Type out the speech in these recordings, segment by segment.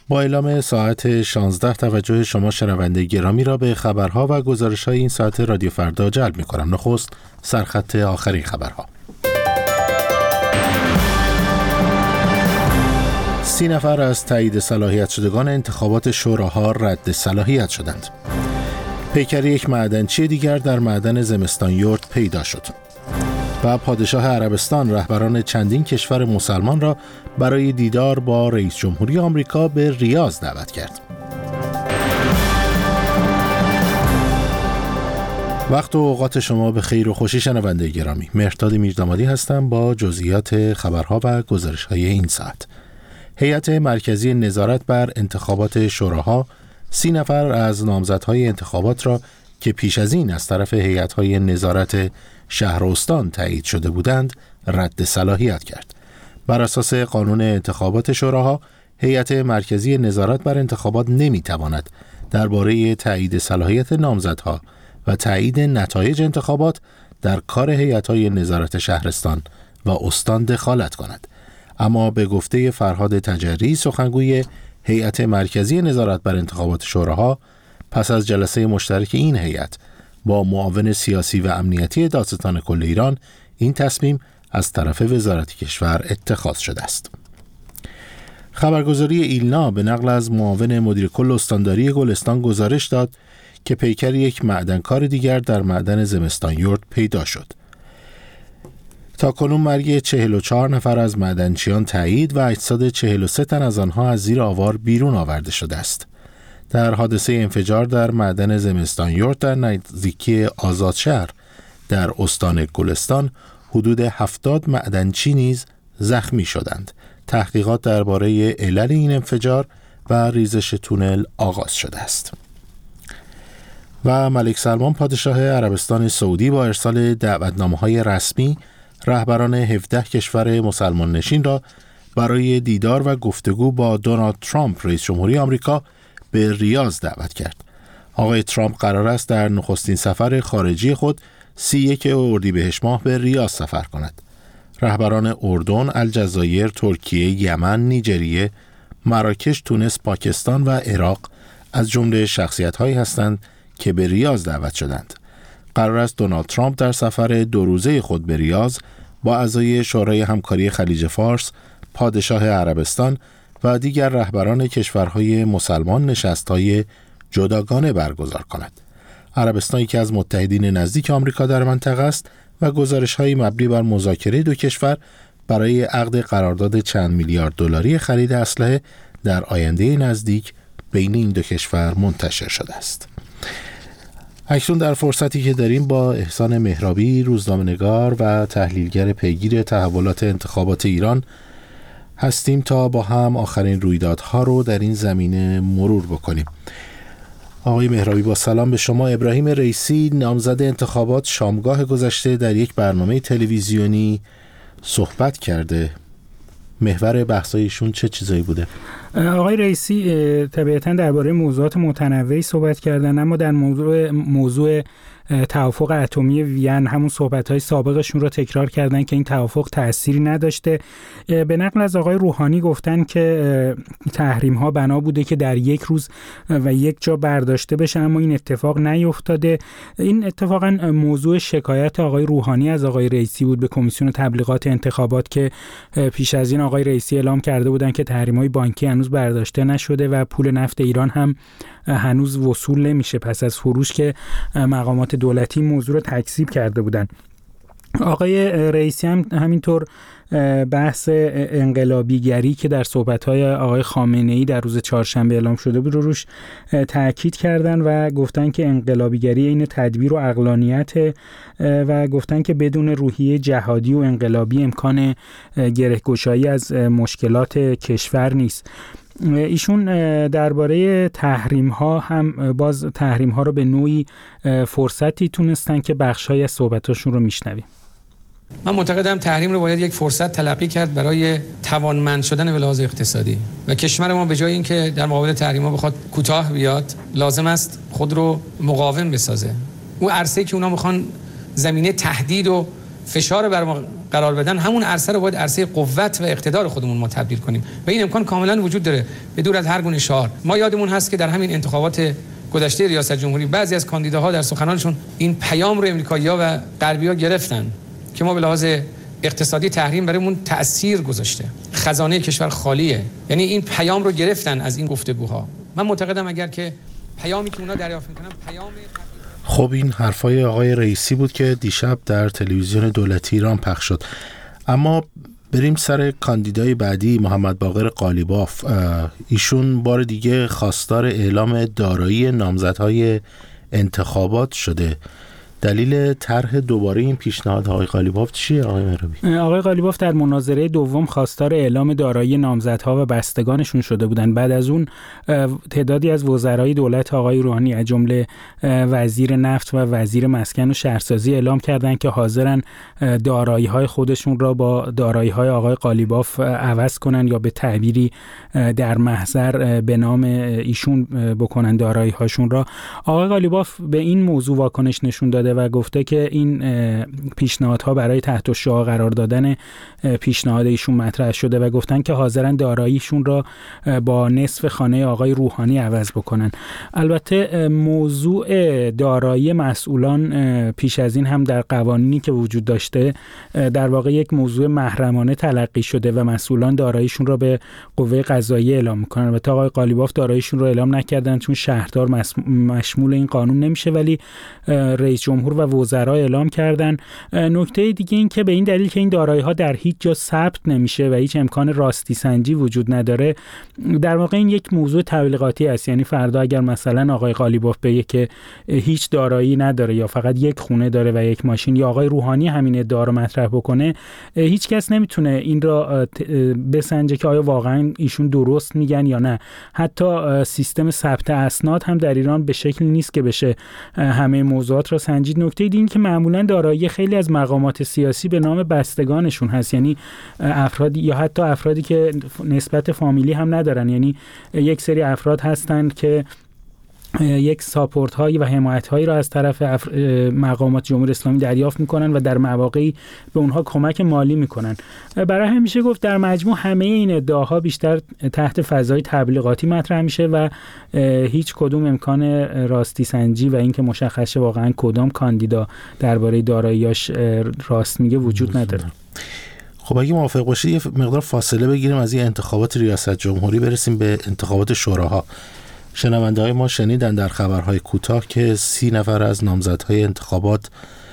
با اعلام ساعت 16 توجه شما شنونده گرامی را به خبرها و گزارش‌های این ساعت رادیو فردا جلب می‌کنم. نخست سرخط آخرین خبرها. 30 نفر از تایید صلاحیت شدگان انتخابات شوراها رد صلاحیت شدند. پیکر یک معدنچی دیگر در معدن زمستان یورت پیدا شد. و پادشاه عربستان رهبران چندین کشور مسلمان را برای دیدار با رئیس جمهوری آمریکا به ریاض دعوت کرد. وقت و اوقات شما به خیر و خوشی شنونده گرامی. مهرداد میردامادی هستم با جزئیات خبرها و گزارش‌های این ساعت. هیئت مرکزی نظارت بر انتخابات شوراها 30 نفر از نامزدهای انتخابات را که پیش از این از طرف هیئت‌های نظارت شهر و استان تایید شده بودند رد صلاحیت کرد. بر اساس قانون انتخابات شوراها هیئت مرکزی نظارت بر انتخابات نمی‌تواند درباره تایید صلاحیت نامزدها و تایید نتایج انتخابات در کار هیئت‌های نظارت شهرستان و استان دخالت کند. اما به گفته فرهاد تجری سخنگوی هیئت مرکزی نظارت بر انتخابات شوراها، پس از جلسه مشترک این هیئت با معاون سیاسی و امنیتی دادستان کل ایران، این تصمیم از طرف وزارت کشور اتخاذ شده است. خبرگزاری ایلنا به نقل از معاون مدیر کل استانداری گلستان گزارش داد که پیکر یک معدنکار دیگر در معدن زمستان یورت پیدا شد. تاکنون مرگ 44 نفر از معدنچیان تایید و اجساد 43 تن از آنها از زیر آوار بیرون آورده شده است. در حادثه انفجار در معدن زمستان یورت در نزدیکی آزادشهر در استان گلستان حدود 70 معدنچی نیز زخمی شدند. تحقیقات درباره علل این انفجار و ریزش تونل آغاز شده است. و ملک سلمان پادشاه عربستان سعودی با ارسال دعوتنامه‌های رسمی رهبران 17 کشور مسلمان نشین را برای دیدار و گفتگو با دونالد ترامپ رئیس جمهوری آمریکا به ریاض دعوت کرد. آقای ترامپ قرار است در نخستین سفر خارجی خود 31 اردیبهشت ماه به ریاض سفر کند. رهبران اردن، الجزایر، ترکیه، یمن، نیجریه، مراکش، تونس، پاکستان و عراق از جمله شخصیت‌هایی هستند که به ریاض دعوت شدند. قرار است دونالد ترامپ در سفر 2 روزه خود به ریاض با اعضای شورای همکاری خلیج فارس، پادشاه عربستان و دیگر رهبران کشورهای مسلمان نشست‌های جداگانه برگزار کند. عربستان یکی از متحدین نزدیک آمریکا در منطقه است و گزارش‌های مبنی بر مذاکره دو کشور برای عقد قرارداد چند میلیارد دلاری خرید اسلحه در آینده نزدیک بین این دو کشور منتشر شده است. اکنون در فرصتی که داریم با احسان مهرابی، روزنامه‌نگار و تحلیلگر پیگیر تحولات انتخابات ایران هستیم تا با هم آخرین رویدادها رو در این زمینه مرور بکنیم. آقای مهرابی، با سلام به شما. ابراهیم رئیسی نامزد انتخابات شامگاه گذشته در یک برنامه تلویزیونی صحبت کرده. محور بحثایشون چه چیزایی بوده؟ آقای رئیسی طبیعتاً درباره موضوعات متنوعی صحبت کردن، اما در موضوع توافق اتمی وین همون صحبت‌های سابقشون رو تکرار کردن که این توافق تأثیری نداشته. به نقل از آقای روحانی گفتن که تحریم‌ها بنا بوده که در یک روز و یک جا برداشته بشه، اما این اتفاق نیفتاده. این اتفاقاً موضوع شکایت آقای روحانی از آقای رئیسی بود به کمیسیون تبلیغات انتخابات که پیش از این آقای رئیسی اعلام کرده بودن که تحریم‌های بانکی هنوز برداشته نشده و پول نفت ایران هم هنوز وصول نمیشه پس از فروش که مقامات دولتی موضوع رو تکذیب کرده بودن. آقای رئیسی هم همینطور بحث انقلابیگری که در صحبت‌های آقای خامنه‌ای در روز چهارشنبه اعلام شده بود رو روش تاکید کردن و گفتن که انقلابیگری این تدبیر و عقلانیت و گفتن که بدون روحیه جهادی و انقلابی امکان گره‌گشایی از مشکلات کشور نیست. ایشون درباره تحریم ها هم باز تحریم ها رو به نوعی فرصتی تونستن که بخشای از صحبتاشون رو میشنویم. من معتقدم تحریم رو باید یک فرصت تلقی کرد برای توانمند شدن به لحاظ اقتصادی و کشور ما به جای اینکه در مقابل تحریم ها بخواد کوتاه بیاد، لازم است خود رو مقاوم بسازه. اون عرصه‌ای که اونا میخوان زمینه تهدید و فشار بر ما قرار بدن، همون عرصه رو باید عرصه قوت و اقتدار خودمون ما تبدیل کنیم و این امکان کاملا وجود داره بدون از هر گونه شعار. ما یادمون هست که در همین انتخابات گذشته ریاست جمهوری بعضی از کاندیداها در سخنانشون این پیام رو امریکایی‌ها و غربی‌ها گرفتن که ما به لحاظ اقتصادی تحریم برامون تأثیر گذاشته، خزانه کشور خالیه. یعنی این پیام رو گرفتن از این گفتگوها. من معتقدم اگر که پیامی که اونا دریافت می‌کنن پیام. خب این حرفای آقای رئیسی بود که دیشب در تلویزیون دولتی ایران پخش شد. اما بریم سر کاندیدای بعدی، محمد باقر قالیباف. ایشون بار دیگه خواستار اعلام دارایی نامزدهای انتخابات شده. دلیل طرح دوباره این پیشنهاد آقای قالیباف چیه آقای مهرابی؟ آقای قالیباف در مناظره دوم خواستار اعلام دارایی نامزدها و بستگانشون شده بودند. بعد از اون تعدادی از وزرای دولت آقای روحانی از جمله وزیر نفت و وزیر مسکن و شهرسازی اعلام کردند که حاضرن دارایی‌های خودشون را با دارایی‌های آقای قالیباف عوض کنن یا به تعبیری در محضر به نام ایشون بکنن دارایی‌هاشون را. آقای قالیباف به این موضوع واکنش نشون داده و گفته که این پیشنهادها برای تحت الشعاع قرار دادن پیشنهاد ایشون مطرح شده و گفتن که حاضرن داراییشون را با نصف خانه آقای روحانی عوض بکنن. البته موضوع دارایی مسئولان پیش از این هم در قوانینی که وجود داشته در واقع یک موضوع محرمانه تلقی شده و مسئولان داراییشون را به قوه قضاییه اعلام میکنن. البته آقای قالیباف داراییشون را اعلام نکردن چون شهردار مشمول این قانون نمیشه، ولی رئیس جمهور و وزرا اعلام کردن. نکته دیگه این که به این دلیل که این دارایی‌ها در هیچ جا ثبت نمیشه و هیچ امکان راستی سنجی وجود نداره، در واقع این یک موضوع تبلیغاتی است. یعنی فردا اگر مثلا آقای قالیباف بگه که هیچ دارایی نداره یا فقط یک خونه داره و یک ماشین، یا آقای روحانی همین ادعا رو مطرح بکنه، هیچ کس نمیتونه این را بسنجه که آیا واقعا ایشون درست میگن یا نه. حتی سیستم ثبت اسناد هم در ایران به شکلی نیست که بشه همه موضوعات را سنجید. نکته دیگه این که معمولا دارایی خیلی از مقامات سیاسی به نام بستگانشون هست، یعنی افرادی یا حتی افرادی که نسبت فامیلی هم ندارن. یعنی یک سری افراد هستند که یک ساپورت هایی و حمایت هایی را از طرف مقامات جمهوری اسلامی دریافت میکنن و در مواقعی به اونها کمک مالی میکنن. برای همین میشه گفت در مجموع همه این ادعاها بیشتر تحت فضای تبلیغاتی مطرح میشه و هیچ کدوم امکان راستی سنجی و اینکه مشخص واقعا کدام کاندیدا درباره داراییاش راست میگه وجود نداره. خب اگه موافق باشید یه مقدار فاصله بگیریم از این انتخابات ریاست جمهوری برسیم به انتخابات شوراها. شنونده‌های ما شنیدن در خبرهای کوتاه که 30 نفر از نامزدهای انتخابات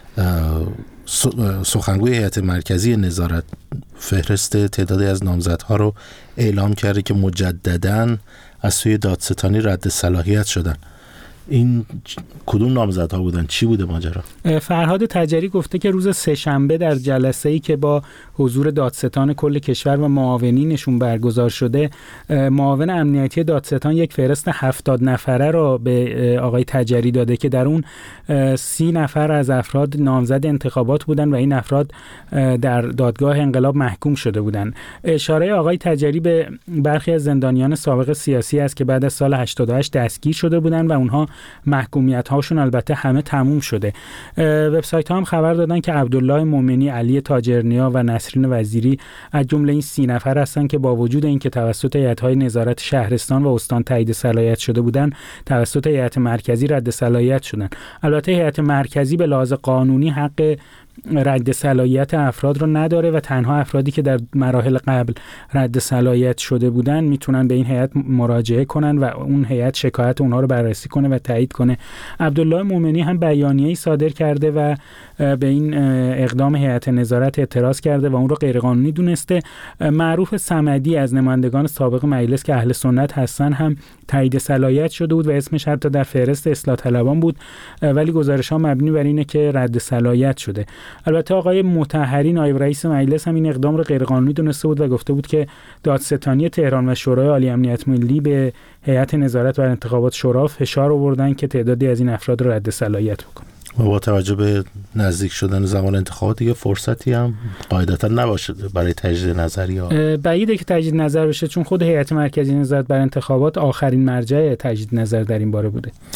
سخنگوی هیئت مرکزی نظارت فهرست تعدادی از نامزدها رو اعلام کرده که مجدداً از سوی دادستانی رد صلاحیت شدن. این کدوم نامزدها بودن؟ چی بوده ماجرا؟ فرهاد تجری گفته که روز سه‌شنبه در جلسه‌ای که با حضور دادستان کل کشور و معاونینشون برگزار شده، معاون امنیتی دادستان یک فهرست 70 نفره را به آقای تجری داده که در اون 30 نفر از افراد نامزد انتخابات بودن و این افراد در دادگاه انقلاب محکوم شده بودن. اشاره آقای تجری به برخی از زندانیان سابق سیاسی است که بعد از سال 88 دستگیر شده بودن و اونها محکومیت هاشون البته همه تموم شده. وبسایت ها هم خبر دادن که عبدالله مومنی، علی تاجرنیا و نسرین وزیری از جمله این 30 نفر هستن که با وجود اینکه توسط هیئت‌های نظارت شهرستان و استان تایید صلاحیت شده بودن، توسط هیئت مرکزی رد صلاحیت شدن. البته هیئت مرکزی به لحاظ قانونی حق رد صلاحیت افراد رو نداره و تنها افرادی که در مراحل قبل رد صلاحیت شده بودن میتونن به این هیئت مراجعه کنن و اون هیئت شکایت اونها رو بررسی کنه و تایید کنه. عبدالله مومنی هم بیانیه‌ای صادر کرده و به این اقدام هیئت نظارت اعتراض کرده و اون رو غیرقانونی دونسته. معروف صمدی از نمایندگان سابق مجلس که اهل سنت هستن هم تایید صلاحیت شده بود و اسمش حتی در فهرست اصلاح طلبان بود، ولی گزارش‌ها مبنی بر اینه که رد صلاحیت شده. البته آقای مطهری نایب رئیس مجلس هم این اقدام رو غیرقانونی دونسته بود و گفته بود که دادستانی تهران و شورای عالی امنیت ملی به هیئت نظارت بر انتخابات شورا فشار آوردن که تعدادی از این افراد رو رد صلاحیت بکنه. و با توجه به نزدیک شدن زمان انتخابات دیگه فرصتی هم قاعدتا نباشه برای تجدید نظر یا بعیده که تجدید نظر بشه، چون خود هیئت مرکزی نظارت بر انتخابات آخرین مرجع تجدید نظر در این باره بوده.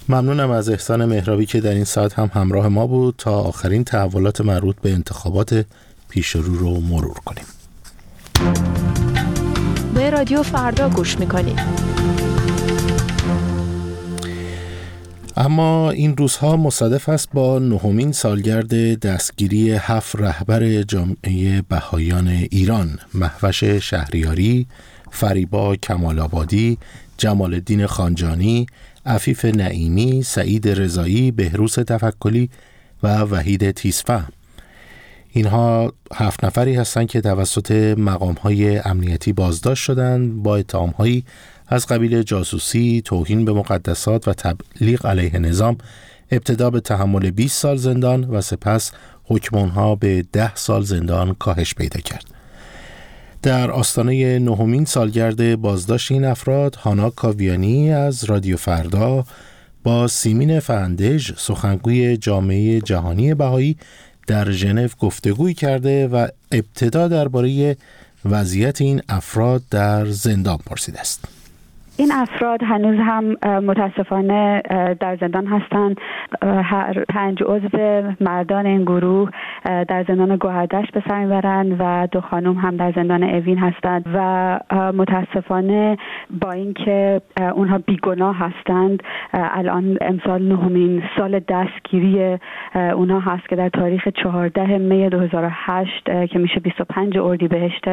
ممنونم از احسان مهرابی که در این ساعت هم همراه ما بود تا آخرین تحولات مربوط به انتخابات پیش رو مرور کنیم. به رادیو فردا گوش میکنید. اما این روزها مصادف است با 9مین سالگرد دستگیری 7 رهبر جامعه بهائیان ایران: مهوش شهریاری، فریبا کمال‌آبادی، جمال الدین خانجانی، عفیف نعیمی، سعید رضایی، بهروز توکلی و وحید تیزفهم. اینها 7 نفری هستند که توسط مقام‌های امنیتی بازداشت شدند با اتهام‌هایی از قبیل جاسوسی، توهین به مقدسات و تبلیغ علیه نظام، ابتدا به تحمل 20 سال زندان و سپس حکم آنها به 10 سال زندان کاهش پیدا کرد. در آستانه 9مین سالگرد بازداشت این افراد، هانا کاویانی از رادیو فردا با سیمین فندژ، سخنگوی جامعه جهانی بهایی، در ژنو گفتگوی کرده و ابتدا درباره وضعیت این افراد در زندان پرسیده است. این افراد هنوز هم متاسفانه در زندان هستند. هر 5 عضو مردان این گروه در زندان گوهردشت به سر میبرند و 2 خانم هم در زندان اوین هستند و متاسفانه با اینکه اونها بیگناه هستند، الان امسال 9مین سال دستگیری اونها هست که در تاریخ 14 می 2008 که میشه 25 اردیبهشت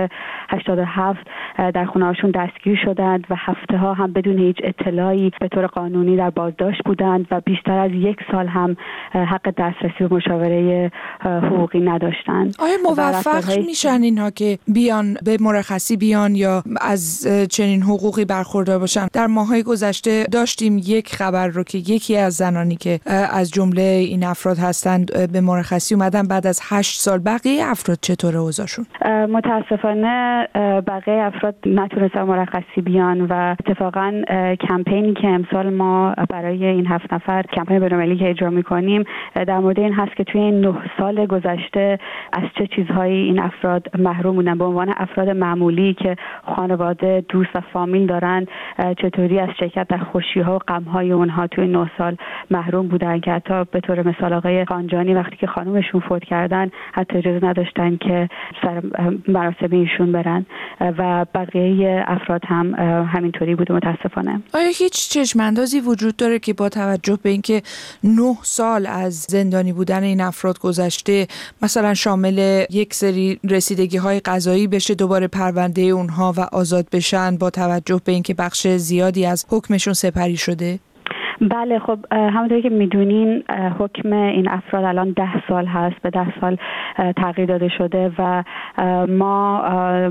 87 در خونه‌هاشون دستگیر شدند و هفته‌ها هم بدون هیچ اطلاعی به طور قانونی در بازداشت بودند و بیشتر از 1 سال هم حق دسترسی به مشاوره حقوقی نداشتند. آیا موفق میشن اینها که بیان به مرخصی بیان یا از چنین حقوقی برخوردار باشن؟ در ماه‌های گذشته داشتیم یک خبر رو که یکی از زنانی که از جمله این افراد هستند به مرخصی اومدن بعد از 8 سال. بقیه افراد چطور اوضاعشون؟ متاسفانه بقیه افراد نتونستن مرخصی بیان و اتفاقاً کمپینی که امسال ما برای این 7 نفر کمپین بین‌المللی که اجرا می‌کنیم در مورد این هست که توی این 9 سال گذشته از چه چیزهایی این افراد محروم بودن. به عنوان افراد معمولی که خانواده، دوست و فامیل دارن، چطوری از شرکت در خوشی‌ها و غم‌های اونها توی 9 سال محروم بودن که حتی به طور مثال آقای خانجانی وقتی که خانومشون فوت کردن حتی اجازه نداشتن که سر مراسم ایشون برن و بقیه افراد هم همینطوری بوده متاسفانه. آیا هیچ چشم‌اندازی وجود داره که با توجه به اینکه 9 سال از زندانی بودن این افراد گذشته مثلا شامل یک سری رسیدگی‌های قضایی بشه، دوباره پرونده اونها و آزاد بشن با توجه به اینکه بخش زیادی از حکمشون سپری شده؟ بله، خب همونطوری که میدونین حکم این افراد الان 10 سال هست، به 10 سال تغییر داده شده و ما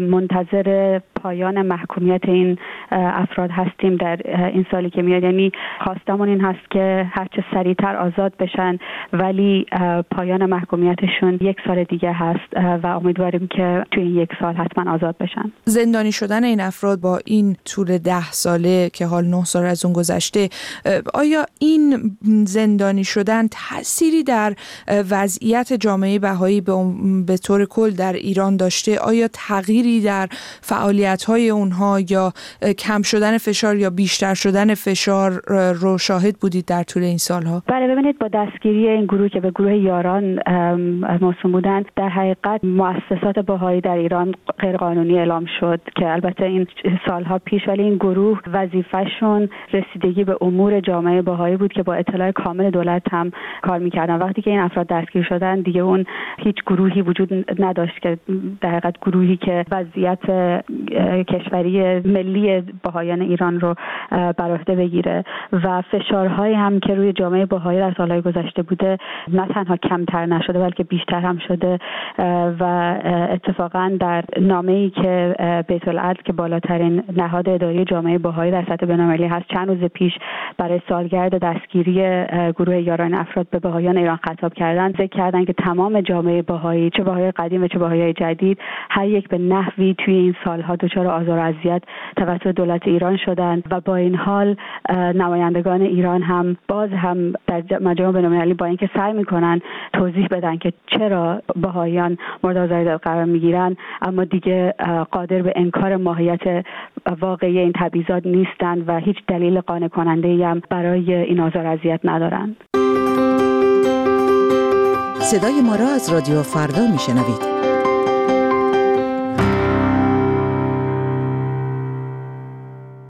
منتظر پایان محکومیت این افراد هستیم در این سالی که میاد. یعنی خواستمون این هست که هرچه سریعتر آزاد بشن، ولی پایان محکومیتشون 1 سال دیگه هست و امیدواریم که توی این 1 سال حتما آزاد بشن. زندانی شدن این افراد با این طول 10 ساله که حال 9 سال از اون گذشته، آیا این زندانی شدن تأثیری در وضعیت جامعه بهایی به طور کل در ایران داشته؟ آیا تغییری در فعالیت‌های اونها یا کم شدن فشار یا بیشتر شدن فشار رو شاهد بودید در طول این سالها؟ بله، ببینید با دستگیری این گروه که به گروه یاران موسوم بودند، در حقیقت مؤسسات بهایی در ایران غیرقانونی اعلام شد که البته این سالها پیش، ولی این گروه وظیفه‌شون رسیدگی به امور جامعه بهایی بود که با اطلاع کامل دولت هم کار می‌کردن. وقتی که این افراد دستگیر شدن دیگه اون هیچ گروهی وجود نداشت که در حقیقت گروهی که وضعیت کشوری ملی بهایان ایران رو بر عهده بگیره و فشارهایی هم که روی جامعه بهایی در سالهای گذشته بوده نه تنها کمتر نشده بلکه بیشتر هم شده و اتفاقا در نامه‌ای که بیت العدل که بالاترین نهاد اداری جامعه بهایی در سطح بین‌المللی هست چند روز پیش برای سالگرد دستگیری گروه یاران افراد به بهایان ایران خطاب کردن، ذکر کردن که تمام جامعه بهایی، چه بهایی قدیم و چه بهایی جدید، هر یک به نحوی توی این سالها دچار آزار و اذیت توسط دولت ایران شدند و با این حال نمایندگان ایران هم باز هم در مجامع بین‌المللی با اینکه سعی میکنن توضیح بدن که چرا بهائیان مورد آزار قرار میگیرن، اما دیگه قادر به انکار ماهیت واقعی این تبعیضات نیستند و هیچ دلیل قانع کننده‌ای هم برای این آزار و اذیت ندارند. صدای ما را از رادیو فردا میشنوید.